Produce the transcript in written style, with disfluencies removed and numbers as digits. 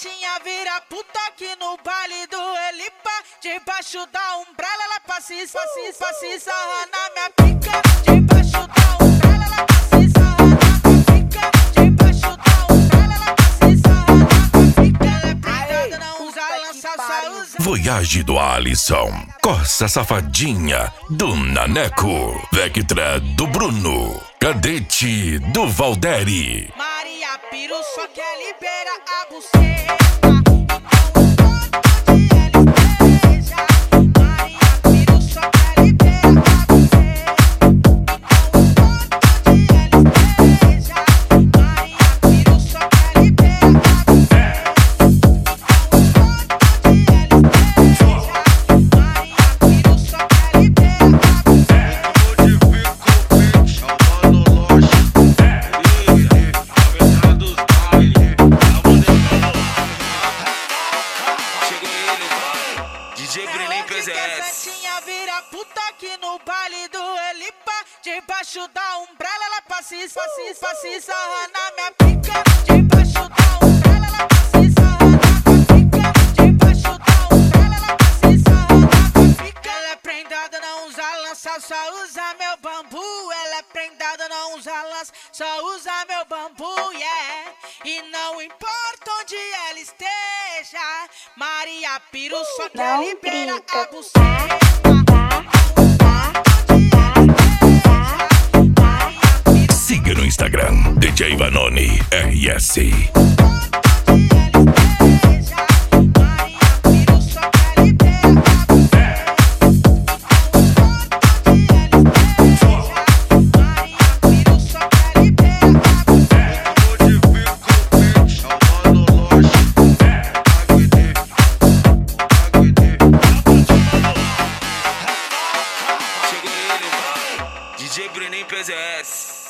Tinha vira puta aqui no baile do Elipa. Debaixo da umbrella ela passa e sarra na minha pica. Debaixo da umbrella ela passa e sarra na minha pica. Debaixo da umbrella ela passa e sarra na minha pica. Ela é prendada, não usa lança, só usa. Voyage do Alisson, Corsa Safadinha do Naneco, Vectra do Bruno, Cadete do Valderi. Maria Piru só quer liberar a buceta. Tinha vira puta aqui no baile do Elipa. Debaixo da umbrella ela passa e sarra na minha pica. Debaixo da umbrella ela passa e sarra na minha pica. Debaixo da umbrella ela passa e sarra na minha pica. Ela é prendada, não usa lança, só usa meu bambu. Ela é prendada, não usa lança, só usa meu bambu, yeah. E não importa onde ela esteja, Maria Piru só quer liberar a buceta. Siga no Instagram, DJ Vanoni RS. DJ Bruninho PZS.